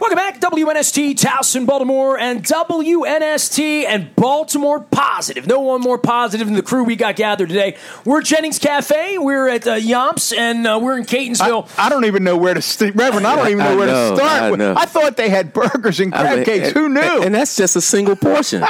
Welcome back, WNST, Towson, Baltimore, and WNST and Baltimore Positive. No one more positive than the crew we got gathered today. We're at Jennings Cafe. We're at Yomps, and we're in Catonsville. I don't even know where to Reverend, I don't even know where to start. I thought they had burgers and crab cakes. Who knew? And that's just a single portion.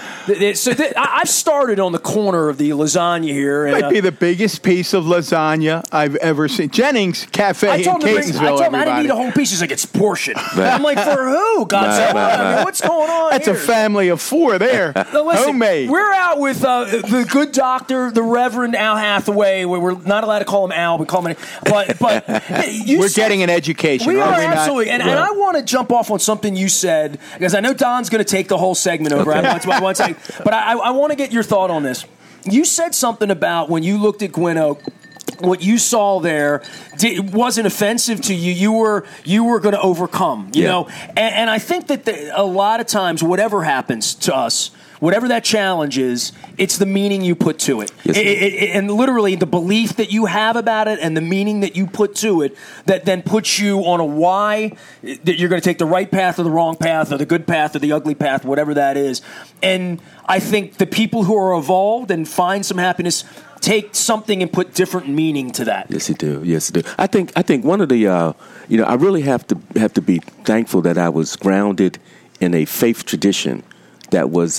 I've started on the corner of the lasagna here. It might be the biggest piece of lasagna I've ever seen. Jennings Cafe in Catonsville, I told him I didn't eat a whole piece. He's like, it's portion. I'm like, for who? What's going on That's here? a family of four there. Now, listen, homemade. We're out with the good doctor, the Reverend Al Hathaway. We're not allowed to call him Al. We call him, but we're getting an education. We are are absolutely, and I want to jump off on something you said because I know Don's going to take the whole segment over. Okay. But I want to get your thought on this. You said something about when you looked at Gwynn Oak, what you saw there wasn't offensive to you. You were going to overcome, you know. And I think that a lot of times, whatever happens to us, whatever that challenge is, it's the meaning you put to it. Yes, And literally the belief that you have about it and the meaning that you put to it that then puts you on a why, that you're going to take the right path or the wrong path or the good path or the ugly path, whatever that is. And I think the people who are evolved and find some happiness take something and put different meaning to that. Yes, you do. Yes, you do. I think one of the, I really have to be thankful that I was grounded in a faith tradition that was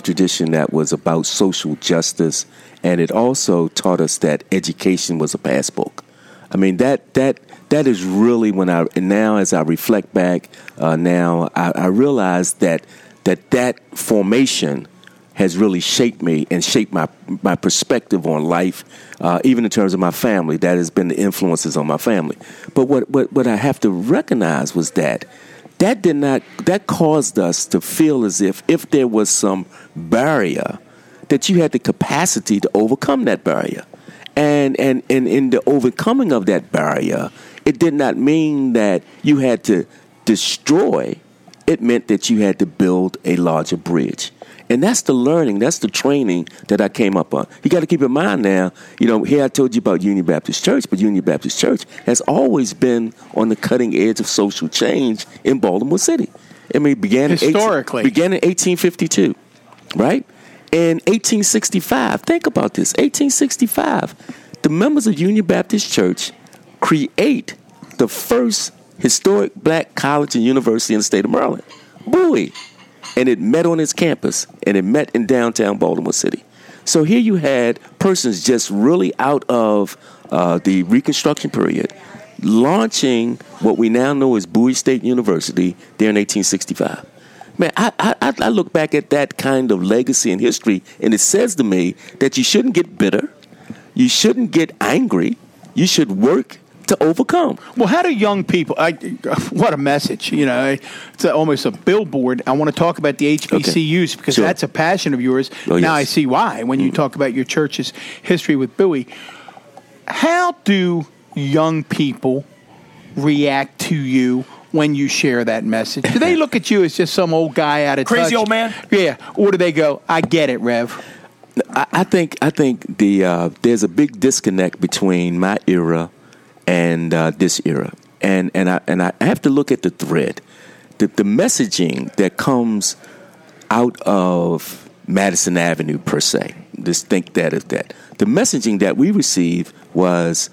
about social justice, and it also taught us that education was a passbook. I mean, that is really now as I reflect back, I realize that formation has really shaped me and shaped my perspective on life, even in terms of my family. That has been the influences on my family. But what I have to recognize was that caused us to feel as if there was some barrier, that you had the capacity to overcome that barrier. And in the overcoming of that barrier, it did not mean that you had to destroy. It meant that you had to build a larger bridge. And that's the learning, that's the training that I came up on. You got to keep in mind now, here I told you about Union Baptist Church, but Union Baptist Church has always been on the cutting edge of social change in Baltimore City. I mean, it began in 1852, right? In 1865, think about this, 1865, the members of Union Baptist Church create the first historic black college and university in the state of Maryland, Bowie. And it met on its campus, and it met in downtown Baltimore City. So here you had persons just really out of the Reconstruction period launching what we now know as Bowie State University there in 1865. Man, I look back at that kind of legacy and history, and it says to me that you shouldn't get bitter, you shouldn't get angry, you should work to overcome. Well, how do young people, what a message, it's almost a billboard. I want to talk about the HBCUs because that's a passion of yours. Oh, now yes. I see why when you talk about your church's history with Bowie. How do young people react to you when you share that message? Do they look at you as just some old guy out of touch? Crazy old man? Yeah. Or do they go, I get it, Rev? I think there's a big disconnect between my era and this era, and I have to look at the thread, the messaging that comes out of Madison Avenue per se. Just think that is that the messaging that we received was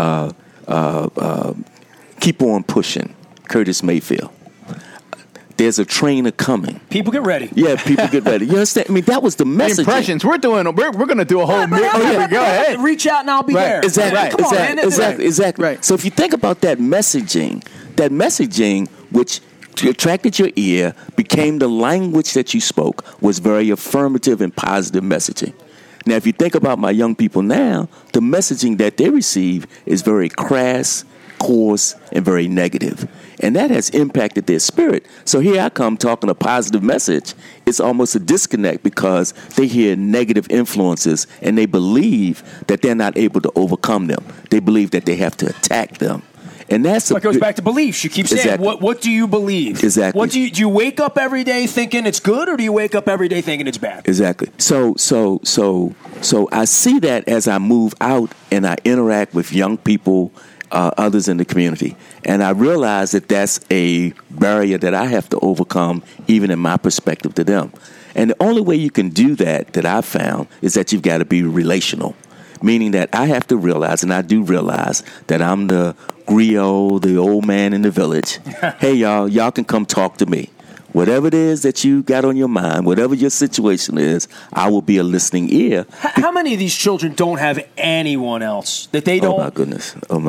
keep on pushing, Curtis Mayfield. There's a train coming. People get ready. Yeah, people get ready. You understand? I mean, that was the message. Impressions. We're going to do a whole. Go ahead. Reach out and I'll be there. Exactly. Right. Come on, man. Exactly. Right. So if you think about that messaging which attracted your ear, became the language that you spoke, was very affirmative and positive messaging. Now, if you think about my young people now, the messaging that they receive is very crass, coarse, and very negative. And that has impacted their spirit. So here I come talking a positive message. It's almost a disconnect because they hear negative influences and they believe that they're not able to overcome them. They believe that they have to attack them. And that's it goes back to beliefs. You keep saying, Exactly. what do you believe? Exactly. What do you wake up every day thinking it's good, or do you wake up every day thinking it's bad? Exactly. So I see that as I move out and I interact with young people others in the community. And I realize that that's a barrier that I have to overcome, even in my perspective to them. And the only way you can do that I've found, is that you've got to be relational. Meaning that I have to realize, and I do realize, that I'm the griot, the old man in the village. Hey, y'all can come talk to me. Whatever it is that you got on your mind, whatever your situation is, I will be a listening ear. How many of these children don't have anyone else that they don't? Oh my goodness!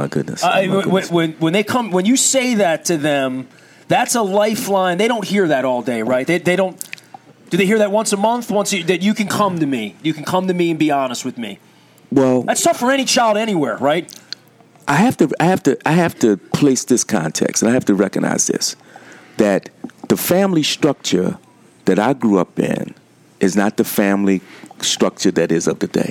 When they come, when you say that to them, that's a lifeline. They don't hear that all day, right? They don't. Do they hear that once a month? That you can come to me, you can come to me and be honest with me. Well, that's tough for any child anywhere, right? I have to place this context, and I have to recognize this, that the family structure that I grew up in is not the family structure that is of today.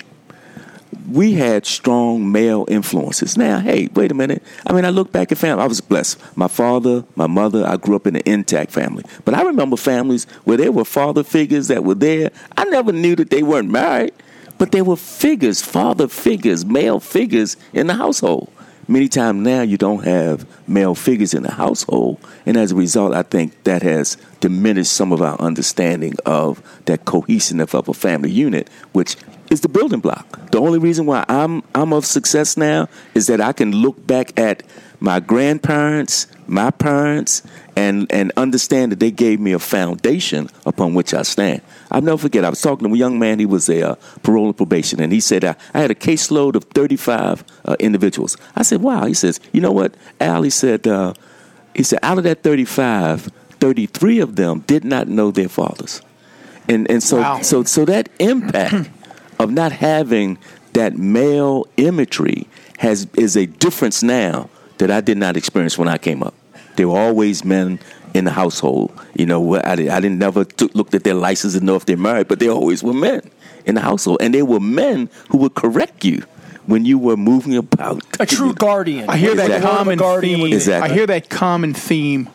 We had strong male influences. Now, hey, wait a minute. I mean, I look back at family. I was blessed. My father, my mother, I grew up in an intact family. But I remember families where there were father figures that were there. I never knew that they weren't married, but there were figures, father figures, male figures in the household. Many times now you don't have male figures in the household, and as a result, I think that has diminished some of our understanding of that cohesiveness of a family unit, which is the building block. The only reason why I'm of success now is that I can look back at my grandparents, my parents, and understand that they gave me a foundation upon which I stand. I'll never forget, I was talking to a young man, he was a parole and probation, and he said, I had a caseload of 35 individuals. I said, wow. He says, you know what, Al, he said, out of that 35, 33 of them did not know their fathers. And so, wow. so that impact of not having that male imagery is a difference now that I did not experience when I came up. There were always men in the household. You know, I didn't never looked at their license to know if they're married, but there always were men in the household. And there were men who would correct you when you were moving about. A true guardian. I hear that common theme. Exactly. I hear that common theme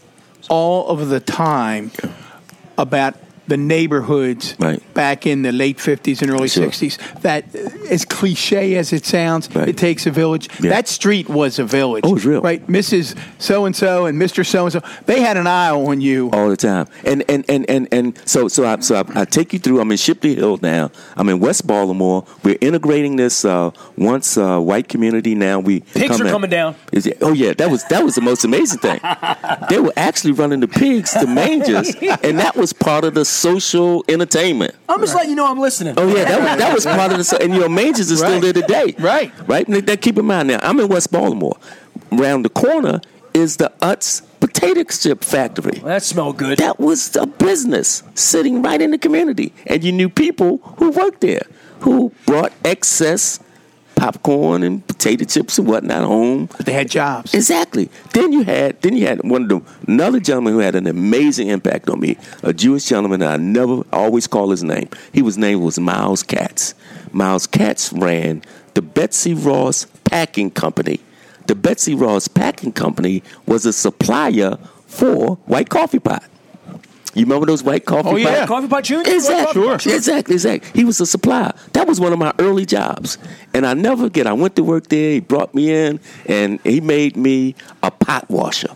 all of the time about the neighborhoods back in the late 50s and early 60s. That, as cliche as it sounds, it takes a village. Yeah. That street was a village. Oh, it's real. Right? Mrs. So-and-so and Mr. So-and-so, they had an eye on you. All the time. And so I take you through. I'm in Shipley Hill now. I'm in West Baltimore. We're integrating this once white community now. Pigs are coming down. Oh, yeah. That was the most amazing thing. They were actually running the pigs, the mangers, and that was part of the social entertainment. I'm just letting you know I'm listening. Oh yeah, that was part of the. And mangers are still there today. Right. Now keep in mind. Now I'm in West Baltimore. Around the corner is the Utz potato chip factory. Well, that smelled good. That was a business sitting right in the community, and you knew people who worked there who brought excess popcorn and potato chips and whatnot home. But they had jobs. Exactly. Then you had another gentleman who had an amazing impact on me, a Jewish gentleman that I always call his name. His name was Miles Katz. Miles Katz ran the Betsy Ross Packing Company. The Betsy Ross Packing Company was a supplier for White Coffee Pot. You remember those White Coffee Pot? Oh, yeah. Coffee Pot Junior? Exactly. Sure. Exactly. He was a supplier. That was one of my early jobs. And I never forget, I went to work there. He brought me in, and he made me a pot washer.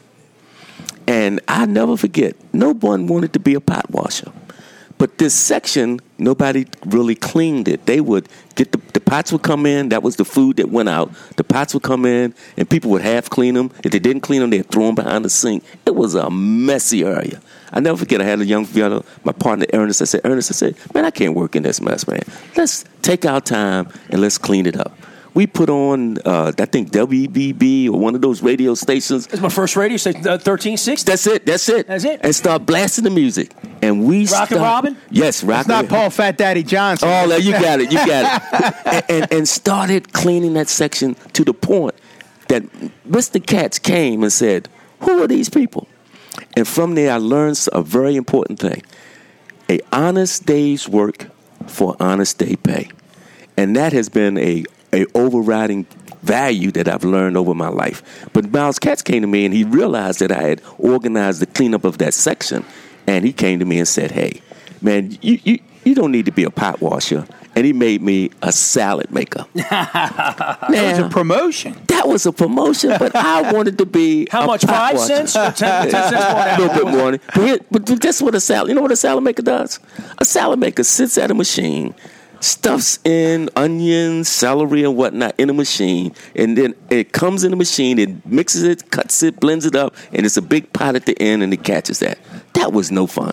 And I never forget, no one wanted to be a pot washer. But this section, nobody really cleaned it. They would get the pots would come in. That was the food that went out. The pots would come in, and people would half clean them. If they didn't clean them, they'd throw them behind the sink. It was a messy area. I never forget, I had a young fellow, my partner Ernest. I said, man, I can't work in this mess, man. Let's take our time and let's clean it up. We put on, I think, WBB or one of those radio stations. That's my first radio station, 1360. That's it. And start blasting the music. And we Rockin' Robin? Yes, Rockin' Robin. It's not Paul Fat Daddy Johnson. Oh, you got it. and started cleaning that section to the point that Mr. Katz came and said, who are these people? And from there, I learned a very important thing. A honest day's work for honest day pay. And that has been a overriding value that I've learned over my life. But Miles Katz came to me, and he realized that I had organized the cleanup of that section. And he came to me and said, hey, man, you don't need to be a pot washer. and he made me a salad maker. That was a promotion. That was a promotion, but I wanted to be How a much? pot 5 washer. cents or 10 cents more? A little bit more. But that's what a salad. You know what a salad maker does? A salad maker sits at a machine, stuffs in onions, celery, and whatnot in a machine, and then it comes in the machine, it mixes it, cuts it, blends it up, and it's a big pot at the end, and it catches that. That was no fun.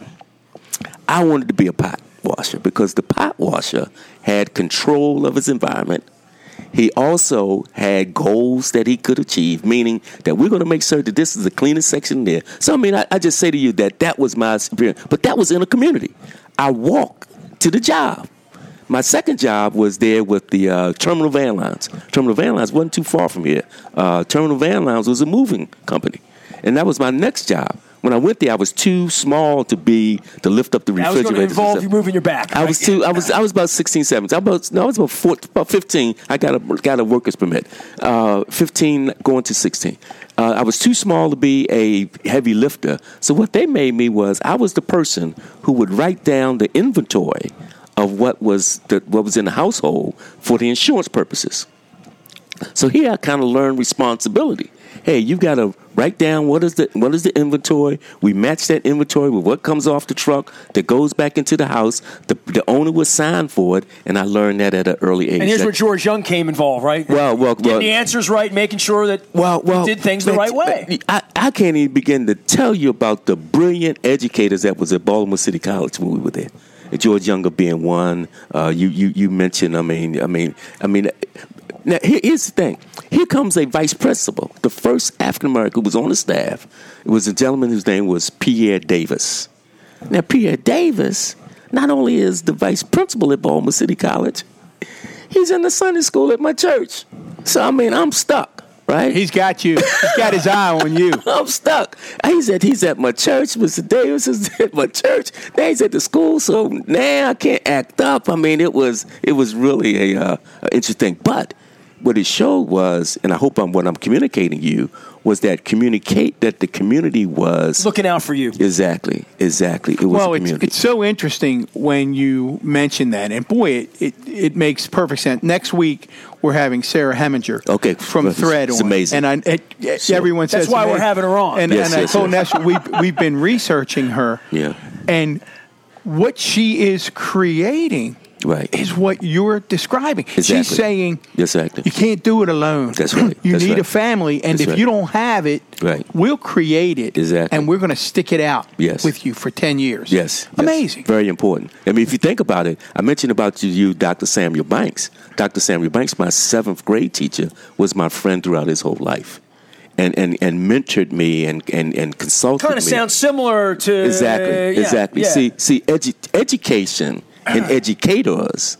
I wanted to be a pot washer because the pot washer had control of his environment. He also had goals that he could achieve, meaning that we're going to make sure that this is the cleanest section there. So, I mean, I just say to you that was my experience. But that was in a community. I walked to the job. My second job was there with the Terminal Van Lines. Terminal Van Lines wasn't too far from here. Terminal Van Lines was a moving company. And that was my next job. When I went there, I was too small to lift up the refrigerator. That was going to involve you moving your back. I was about 16, 17. I was about 15. I got a worker's permit. 15 going to 16. I was too small to be a heavy lifter. So what they made me was I was the person who would write down the inventory of what was in the household for the insurance purposes. So here I kind of learned responsibility. Hey, you got to write down what is the inventory. We match that inventory with what comes off the truck that goes back into the house. The owner was signed for it, and I learned that at an early age. And here's where George Young came involved, right? Well, getting the answers right, making sure that you did things the right way. I can't even begin to tell you about the brilliant educators that was at Baltimore City College when we were there. George Younger being one. You mentioned. I mean. Now, here's the thing. Here comes a vice principal, the first African-American who was on the staff. It was a gentleman whose name was Pierre Davis. Now, Pierre Davis not only is the vice principal at Baltimore City College, he's in the Sunday school at my church. So, I mean, I'm stuck, right? He's got you. He's got his eye on you. I'm stuck. He's at my church. Mr. Davis is at my church. Now he's at the school, so now I can't act up. I mean, it was really a interesting. But what it showed was, and I hope what I'm communicating you, was that the community was looking out for you. Exactly. It was a community. It's so interesting when you mention that, and boy, it makes perfect sense. Next week we're having Sarah Heminger, from Thread. It's amazing, and everyone says that's why we're having her on. And I told Nessa we've been researching her, and what she is creating. Right. Is what you're describing. Exactly. She's saying exactly. You can't do it alone. That's right. You need a family, and if you don't have it, we'll create it. Exactly. And we're going to stick it out with you for 10 years. Yes. Amazing. Very important. I mean, if you think about it, I mentioned about you, Dr. Samuel Banks. Dr. Samuel Banks, my 7th grade teacher, was my friend throughout his whole life. And mentored me and consulted me. Kind of sounds similar to... Exactly. Yeah. See, education and educators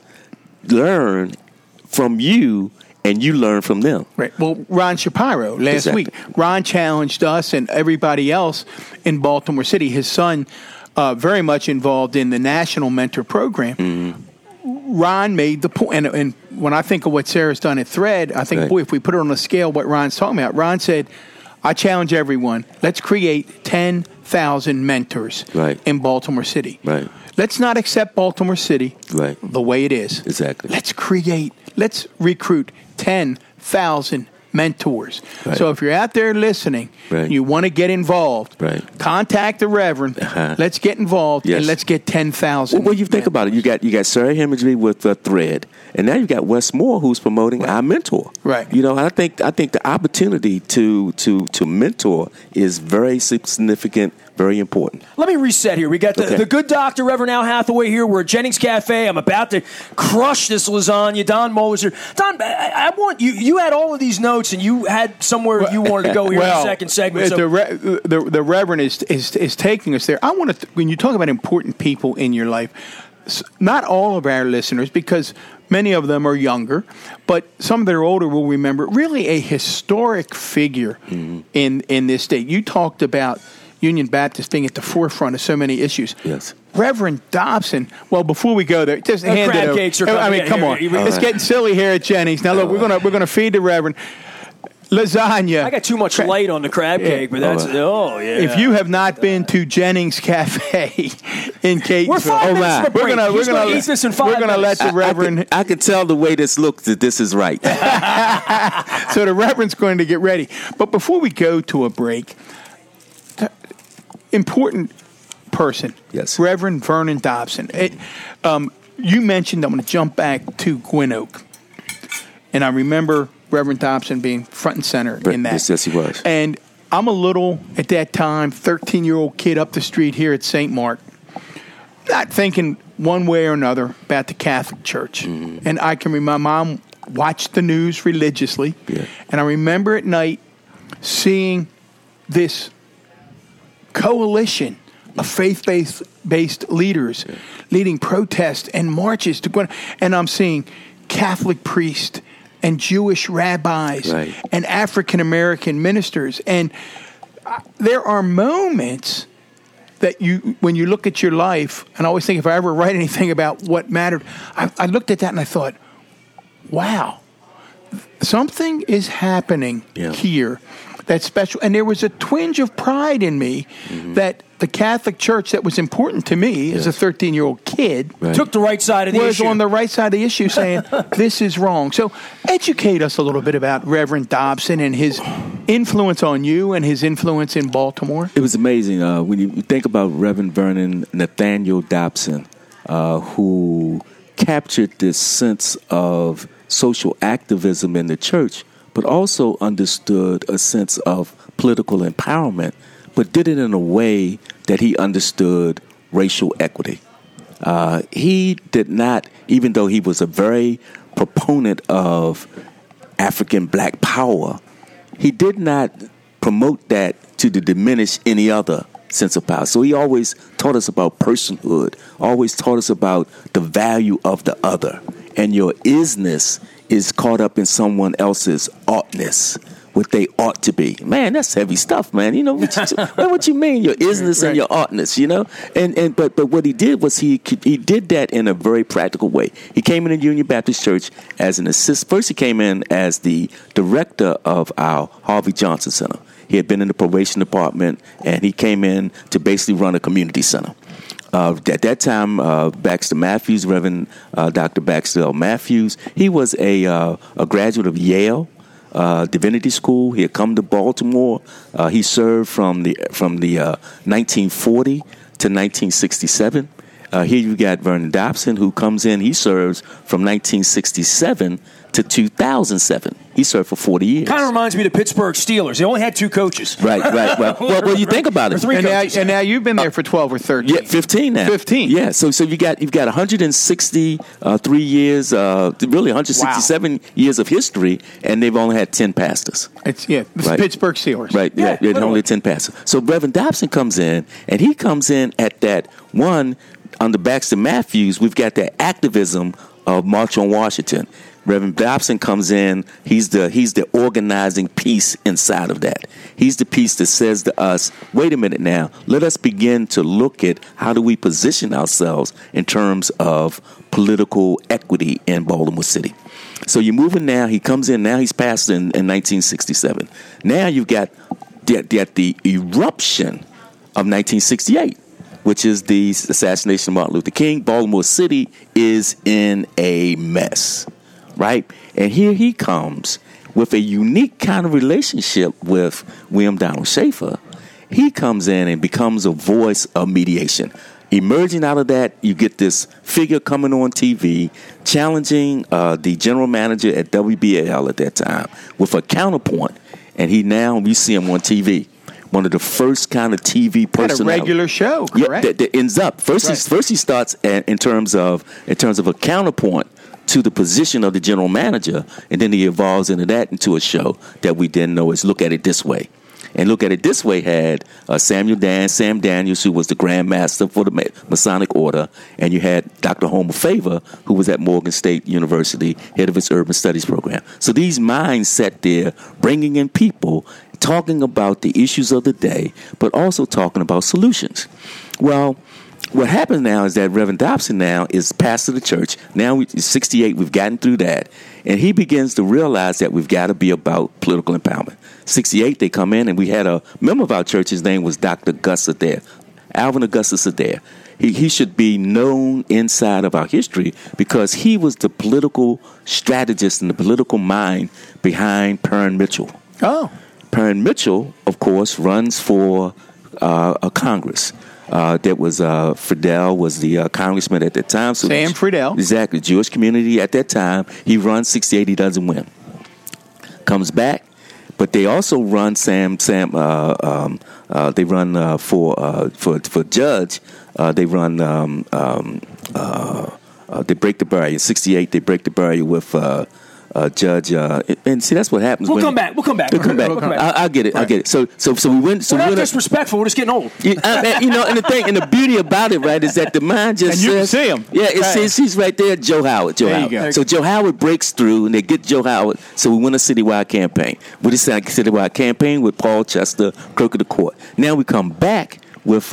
learn from you, and you learn from them. Right. Well, Ron Shapiro last week, Ron challenged us and everybody else in Baltimore City. His son, very much involved in the National Mentor Program. Mm-hmm. Ron made the point, and when I think of what Sarah's done at Thread, I think, boy, if we put it on a scale, what Ron's talking about, Ron said, I challenge everyone, let's create 10,000 mentors in Baltimore City. Right. Let's not accept Baltimore City the way it is. Exactly. Let's recruit 10,000 mentors. Right. So if you're out there listening, you want to get involved, contact the Reverend. Let's get involved and let's get 10,000. Well, you think about it. You got Sarah Heminger with Thread, and now you got Wes Moore who's promoting our mentor. Right. You know, I think the opportunity to mentor is very significant. Very important. Let me reset here. We got the good doctor, Reverend Al Hathaway here. We're at Jennings Cafe. I'm about to crush this lasagna. Don Moeller's here. Don, I want you. You had all of these notes, and you had somewhere you wanted to go here in the second segment. So. The Reverend is taking us there. I want to. When you talk about important people in your life, not all of our listeners, because many of them are younger, but some that are older will remember really a historic figure in this state. You talked about Union Baptist being at the forefront of so many issues. Yes. Reverend Dobson. Well, before we go there, just hand it over. Cakes are I mean, come on. It's getting silly here at Jennings. Now, look, we're gonna feed the Reverend. lasagna. I got too much light on the crab cake, but that's yeah. If you have not been to Jennings Cafe in Catonsville, we're 5 minutes from a break. we're gonna eat this in 5 minutes. We're gonna let the Reverend. I can tell the way this looks that this is right. So the Reverend's going to get ready. But before we go to a break, important person, yes, Reverend Vernon Dobson. You mentioned, I'm going to jump back to Gwynn Oak, and I remember Reverend Dobson being front and center in that. Yes, he was. And I'm a little, at that time, 13-year-old kid up the street here at St. Mark, not thinking one way or another about the Catholic Church. Mm-hmm. And I can remember my mom watched the news religiously, and I remember at night seeing this coalition of faith-based leaders leading protests and marches to Gwynn, and I'm seeing Catholic priests and Jewish rabbis and African American ministers, and there are moments that when you look at your life, and I always think if I ever write anything about what mattered, I looked at that and I thought, wow, something is happening here that's special. And there was a twinge of pride in me that the Catholic Church that was important to me as a 13-year-old kid took the right side of the issue. Was on the right side of the issue saying, this is wrong. So educate us a little bit about Reverend Dobson and his influence on you and his influence in Baltimore. It was amazing. When you think about Reverend Vernon Nathaniel Dobson, who captured this sense of social activism in the church, but also understood a sense of political empowerment, but did it in a way that he understood racial equity. He did not, even though he was a very proponent of African black power, he did not promote that to diminish any other sense of power. So he always taught us about personhood, always taught us about the value of the other. And your isness is caught up in someone else's oughtness, what they ought to be. Man, that's heavy stuff, man. You know what you mean? Your isness and your oughtness. You know, but what he did was he did that in a very practical way. He came in the Union Baptist Church as an assistant. First, he came in as the director of our Harvey Johnson Center. He had been in the probation department, and he came in to basically run a community center. At that time, Baxter Matthews, Reverend Dr. Baxter L. Matthews, he was a graduate of Yale Divinity School. He had come to Baltimore. He served from the 1940 to 1967. Here you got Vernon Dobson, who comes in. He serves from 1967 to 2007. He served for 40 years. Kind of reminds me of the Pittsburgh Steelers. They only had 2 coaches. Right. Well, you think about it. And now you've been there for 12 or 13. Yeah, 15 now. 15. Yeah. So you've got 163 years, really 167 years of history, and they've only had 10 pastors. It's Pittsburgh Steelers. Right. Yeah. Only 10 pastors. So Reverend Dobson comes in, and he comes in at that one under Baxter Matthews. We've got that activism of March on Washington. Reverend Dobson comes in. He's the organizing piece inside of that. He's the piece that says to us, wait a minute now, let us begin to look at how do we position ourselves in terms of political equity in Baltimore City. So you're moving now. He comes in now. He's passed in 1967. Now you've got the eruption of 1968, which is the assassination of Martin Luther King. Baltimore City is in a mess. Right? And here he comes with a unique kind of relationship with William Donald Schaefer. He comes in and becomes a voice of mediation. Emerging out of that, you get this figure coming on TV, challenging the general manager at WBAL at that time with a counterpoint. And we see him on TV. One of the first kind of TV personalities. Had a regular show, correct? Yeah, that ends up. First he starts in terms of a counterpoint to the position of the general manager, and then he evolves into a show that we then know as Look at It This Way. And Look at It This Way had Sam Daniels, who was the Grand Master for the Masonic Order, and you had Dr. Homer Favor, who was at Morgan State University, head of its Urban Studies program. So these minds sat there bringing in people, talking about the issues of the day, but also talking about solutions. Well, what happens now is that Reverend Dobson now is pastor of the church. Now, 68, we've gotten through that. And he begins to realize that we've got to be about political empowerment. 68, they come in, and we had a member of our church. His name was Dr. Gus Adair, Alvin Augustus Adair. He should be known inside of our history because he was the political strategist and the political mind behind Perrin Mitchell. Oh. Perrin Mitchell, of course, runs for a Congress. That was Friedel was the congressman at that time. So Sam Friedel. Exactly. Jewish community at that time. He runs 68. He doesn't win. Comes back. But they also run they run for judge. They run they break the barrier. In 68, they break the barrier with judge. And see, that's what happens. We'll come back. We'll come back. I'll get it. Right. I'll get it. So we went. So we're not disrespectful. We're just getting old. And the beauty about it, right, is that the mind just and you can see him. Yeah, it says he's right there, Joe Howard. There you go. So Joe Howard breaks through, and they get Joe Howard. So we win a citywide campaign. We decide a citywide campaign with Paul Chester, Clerk of the Court. Now we come back with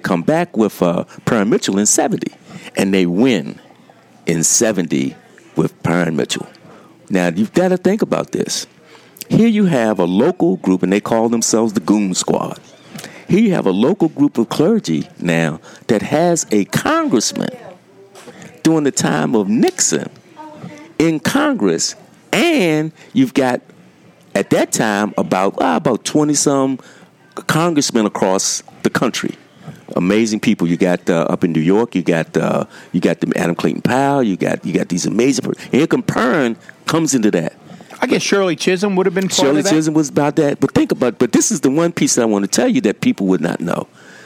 Perrin Mitchell in 70, and they win in 70 with Perrin Mitchell. Now, you've got to think about this. Here you have a local group, and they call themselves the Goon Squad. Here you have a local group of clergy now that has a congressman during the time of Nixon in Congress, and you've got, at that time, about 20-some congressmen across the country. Amazing people. You got up in New York. You got the Adam Clayton Powell. You got these amazing. And here Perrin comes into that. I guess Shirley Chisholm would have been part of that. Shirley Chisholm was about that. But think about. But this is the one piece that I want to tell you that people would not know.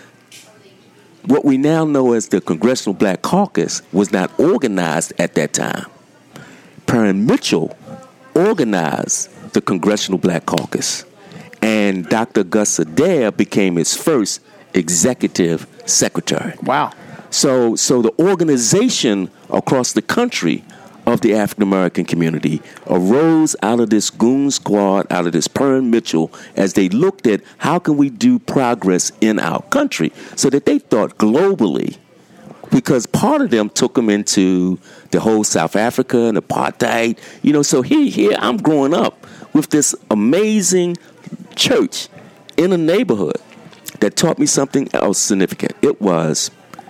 What we now know as the Congressional Black Caucus was not organized at that time. Perrin Mitchell organized the Congressional Black Caucus, and Dr. Gus Adair became his first executive secretary. Wow. So the organization across the country of the African American community arose out of this Goon Squad, out of this Perrin Mitchell, as they looked at how can we do progress in our country, so that they thought globally, because part of them took them into the whole South Africa and apartheid. So here I'm growing up with this amazing church in a neighborhood that taught me something else significant. It was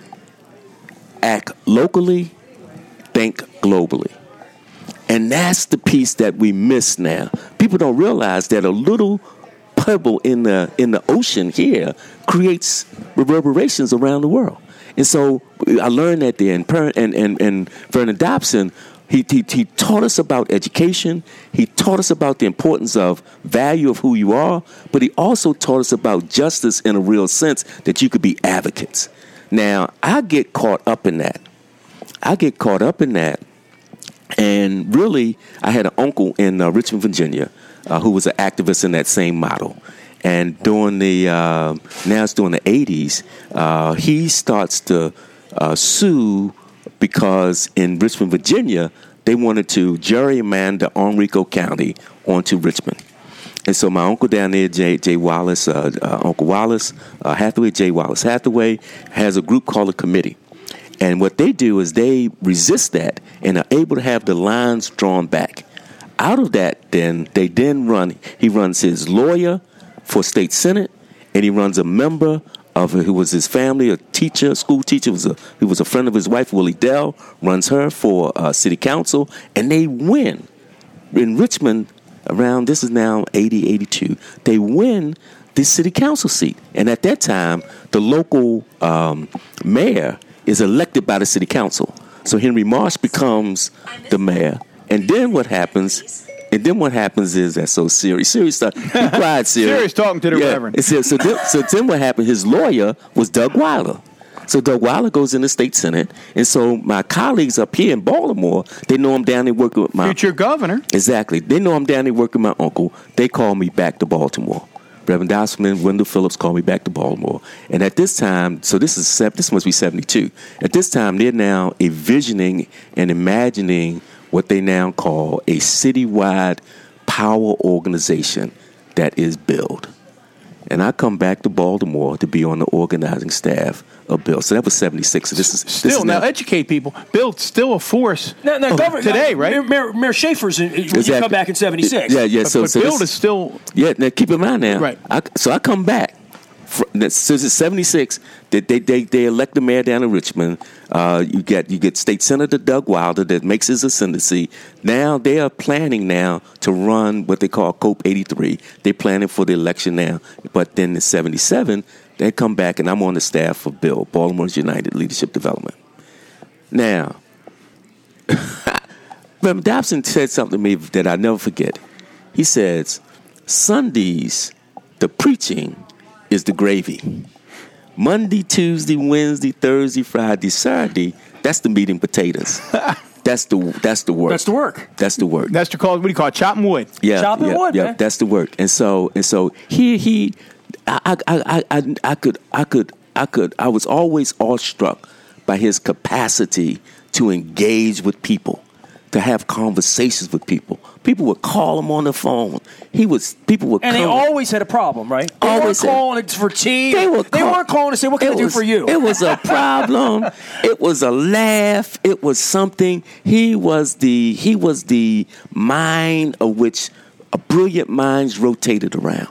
act locally, think globally. And that's the piece that we miss now. People don't realize that a little pebble in the ocean here creates reverberations around the world. And so I learned that there. And Vernon Dobson, he taught us about education. He taught us about the importance of value of who you are. But he also taught us about justice in a real sense, that you could be advocates. Now, I get caught up in that. And really, I had an uncle in Richmond, Virginia, who was an activist in that same model. And during the 80s, he starts to sue because in Richmond, Virginia, they wanted to gerrymander Henrico County onto Richmond. And so my uncle down there, Jay Wallace, Uncle Wallace Hathaway, Jay Wallace Hathaway, has a group called a committee. And what they do is they resist that and are able to have the lines drawn back. Out of that, he runs his lawyer for state senate, and he runs a member of who was his family, a school teacher, who was a friend of his wife, Willie Dell, runs her for city council, and they win in Richmond around, this is now 80, 82, they win this city council seat. And at that time, the local mayor is elected by the city council. So Henry Marsh becomes the mayor. And then what happens is that's so serious. Serious stuff. Be quiet, serious. Serious talking to the Reverend. So then what happened, his lawyer was Doug Weiler. So Doug Weiler goes in the state senate. And so my colleagues up here in Baltimore, they know I'm down there working with my... Future governor. Exactly. They know I'm down there working with my uncle. They call me back to Baltimore. Reverend Dosman, Wendell Phillips called me back to Baltimore. And at this time, so this must be 72. At this time, they're now envisioning and imagining what they now call a citywide power organization that is built. And I come back to Baltimore to be on the organizing staff of Bill. So that was 76. So this is now educate people. Bill's still a force today, right? Mayor Schaefer's when you come back in 76. Yeah. But Bill is still. Yeah. Now keep in mind now. Right. So I come back. Since it's 76, they elect the mayor down in Richmond. You get State Senator Doug Wilder that makes his ascendancy. Now they are planning now to run what they call COPE 83. They're planning for the election now. But then in 77, they come back and I'm on the staff of Bill, Baltimore's United Leadership Development. Now, Reverend Dobson said something to me that I never forget. He says, Sundays, the preaching is the gravy. Monday, Tuesday, Wednesday, Thursday, Friday, Saturday, that's the meat and potatoes. That's the work. That's the work. That's the work. That's what do you call it? Chopping wood. Yeah, chopping wood. Yeah, man. that's the work. And so I was always awestruck by his capacity to engage with people, to have conversations with people. People would call him on the phone. People would and come. they always had a problem, right? They Always weren't calling for tea. They weren't calling to say, what can I do for you? It was a problem. It was a laugh. It was something. He was the mind of which brilliant minds rotated around.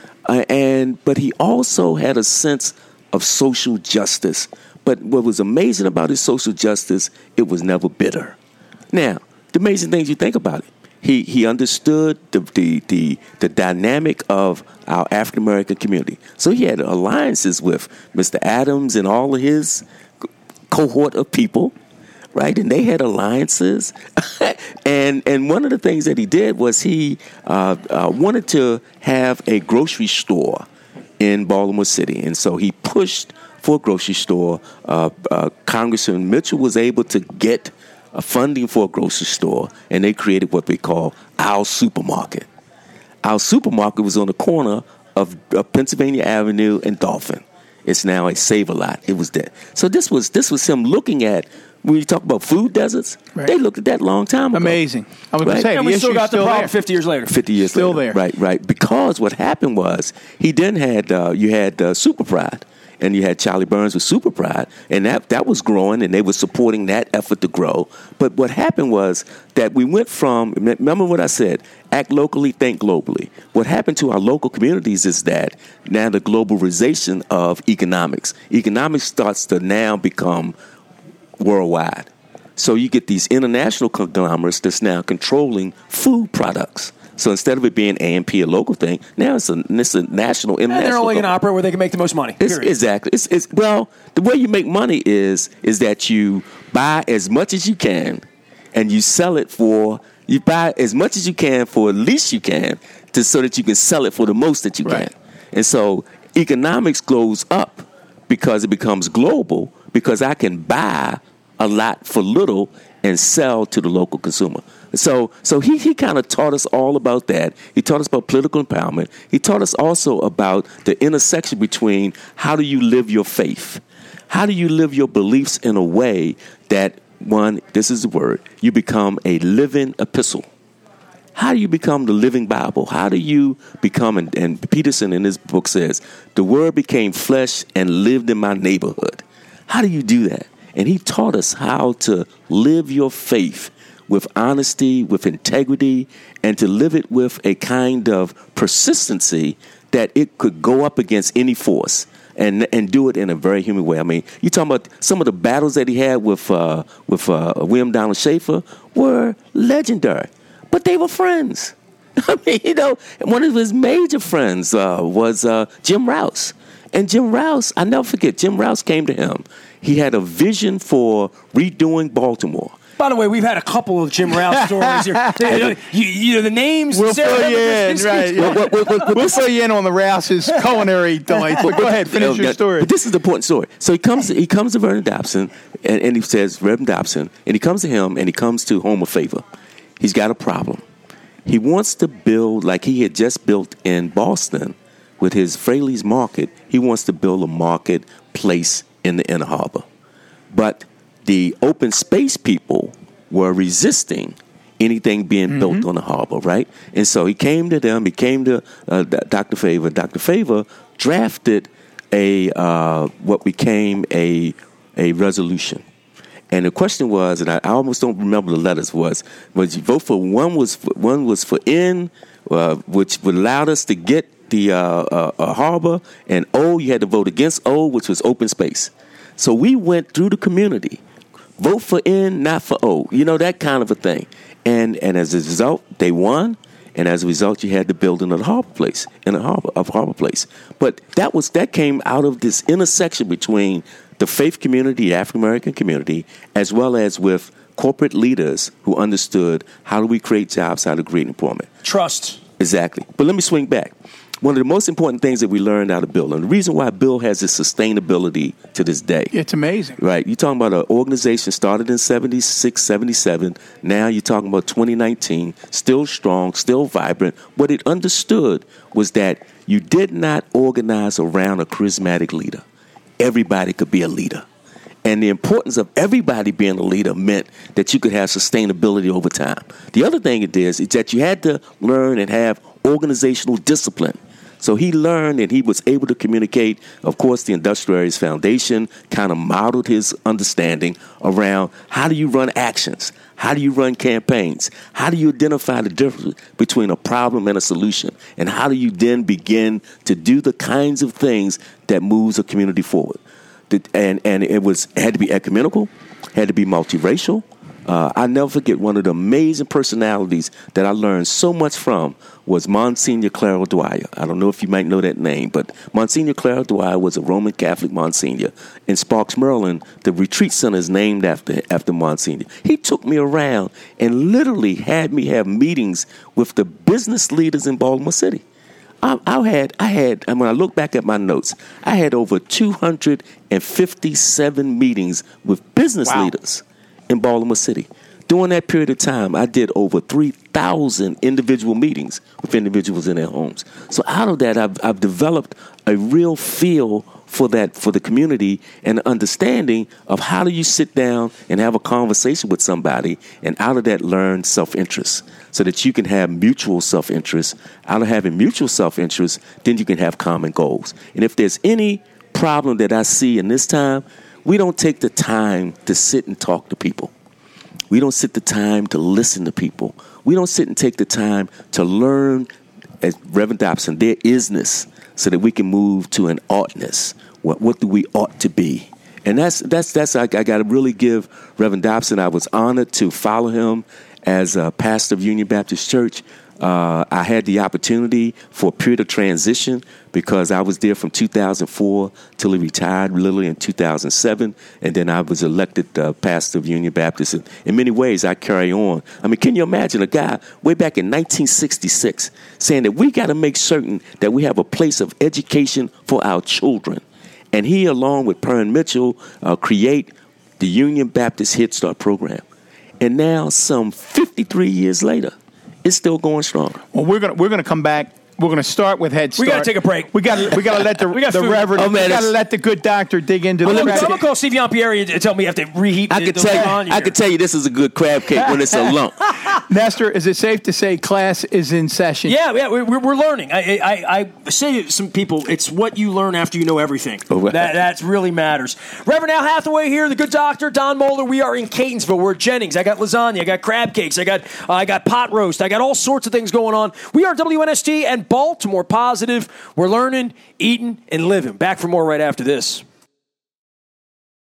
But he also had a sense of social justice. But what was amazing about his social justice, it was never bitter. Now, the amazing things you think about it. He understood the dynamic of our African American community. So he had alliances with Mr. Adams and all of his cohort of people, right? And they had alliances. and one of the things that he did was he wanted to have a grocery store in Baltimore City. And so he pushed for a grocery store. Congressman Mitchell was able to get funding for a grocery store, and they created what we call Our Supermarket. Our Supermarket was on the corner of Pennsylvania Avenue and Dolphin. It's now a Save-A-Lot. It was there. So this was him looking at, when you talk about food deserts, right. They looked at that a long time ago. Amazing. I was going to say, and we still got the problem there. 50 years later. 50 years still later. There. Right. Because what happened was, he then had, you had Super Pride. And you had Charlie Burns with Super Pride, and that was growing, and they were supporting that effort to grow. But what happened was that we went from, remember what I said, act locally, think globally. What happened to our local communities is that now the globalization of economics starts to now become worldwide. So you get these international conglomerates that's now controlling food products. So instead of it being A&P, a local thing, now it's a national, international. And they're only going to operate where they can make the most money. Exactly. Well, the way you make money is that you buy as much as you can, and you sell it for. You buy as much as you can for the least you can, so that you can sell it for the most that you can. And so economics goes up because it becomes global, because I can buy a lot for little and sell to the local consumer. So he kind of taught us all about that. He taught us about political empowerment. He taught us also about the intersection between how do you live your faith? How do you live your beliefs in a way that, one, this is the word, you become a living epistle? How do you become the living Bible? How do you become, and Peterson in his book says, the word became flesh and lived in my neighborhood. How do you do that? And he taught us how to live your faith with honesty, with integrity, and to live it with a kind of persistency that it could go up against any force and do it in a very human way. I mean, you're talking about some of the battles that he had with William Donald Schaefer were legendary, but they were friends. I mean, one of his major friends was Jim Rouse. And Jim Rouse, I never forget, Jim Rouse came to him. He had a vision for redoing Baltimore. By the way, we've had a couple of Jim Rouse stories here. The names. We'll fill you in, right? We'll fill you in on the Rouse's culinary delights. But go ahead, finish your story. But this is the important story. So he comes to Vernon Dobson, and he says, Reverend Dobson, and he comes to him, and he comes to Home of Favor. He's got a problem. He wants to build, like he had just built in Boston with his Fraley's Market, he wants to build a marketplace in the Inner Harbor. But the open space people were resisting anything being built on the harbor, right? And so he came to them. He came to Dr. Favor. Dr. Favor drafted what became a resolution. And the question was, and I almost don't remember the letters, was you vote for one was for N, which would allow us to get the harbor, and O, you had to vote against O, which was open space. So we went through the community, vote for N, not for O, that kind of a thing. And as a result, they won. And as a result, you had the building of the harbor place, harbor place. But that came out of this intersection between the faith community, the African American community, as well as with corporate leaders who understood how do we create jobs, how to create employment. Trust. Exactly. But let me swing back. One of the most important things that we learned out of Bill, and the reason why Bill has this sustainability to this day. It's amazing. Right. You're talking about an organization started in 76, 77. Now you're talking about 2019, still strong, still vibrant. What it understood was that you did not organize around a charismatic leader. Everybody could be a leader. And the importance of everybody being a leader meant that you could have sustainability over time. The other thing it is that you had to learn and have organizational discipline. So he learned and he was able to communicate. Of course, the Industrial Areas Foundation kind of modeled his understanding around how do you run actions? How do you run campaigns? How do you identify the difference between a problem and a solution? And how do you then begin to do the kinds of things that moves a community forward? And it had to be ecumenical, had to be multiracial. I never forget one of the amazing personalities that I learned so much from was Monsignor Claro Dwyer. I don't know if you might know that name, but Monsignor Claro Dwyer was a Roman Catholic Monsignor. In Sparks, Maryland, the retreat center is named after Monsignor. He took me around and literally had me have meetings with the business leaders in Baltimore City. I had, and when I look back at my notes, I had over 257 meetings with business leaders in Baltimore City. During that period of time, I did over 3,000 individual meetings with individuals in their homes. So out of that, I've developed a real feel for the community and an understanding of how do you sit down and have a conversation with somebody, and out of that learn self-interest so that you can have mutual self-interest. Out of having mutual self-interest, then you can have common goals. And if there's any problem that I see in this time, we don't take the time to sit and talk to people. We don't sit the time to listen to people. We don't sit and take the time to learn, as Reverend Dobson, their isness, so that we can move to an oughtness. What do we ought to be? And that's I got to really give Reverend Dobson. I was honored to follow him as a pastor of Union Baptist Church. I had the opportunity for a period of transition because I was there from 2004 till he retired literally in 2007. And then I was elected pastor of Union Baptist. And in many ways, I carry on. I mean, can you imagine a guy way back in 1966 saying that we got to make certain that we have a place of education for our children? And he, along with Perrin Mitchell, create the Union Baptist Head Start program. And now, some 53 years later, it's still going strong. Well, we're gonna come back. We're gonna start with Head Start. We gotta take a break. We gotta let the Reverend. We gotta let the good doctor dig into the. I'm gonna call Steve Yampieri and tell me you have to reheat. I could tell you this is a good crab cake when it's a lump. Nestor, is it safe to say class is in session? Yeah, we're learning. I say to some people, it's what you learn after you know everything. That really matters. Reverend Al Hathaway here, the good doctor, Don Moeller. We are in Catonsville. We're at Jennings. I got lasagna. I got crab cakes. I got pot roast. I got all sorts of things going on. We are WNST and Baltimore Positive. We're learning, eating, and living. Back for more right after this.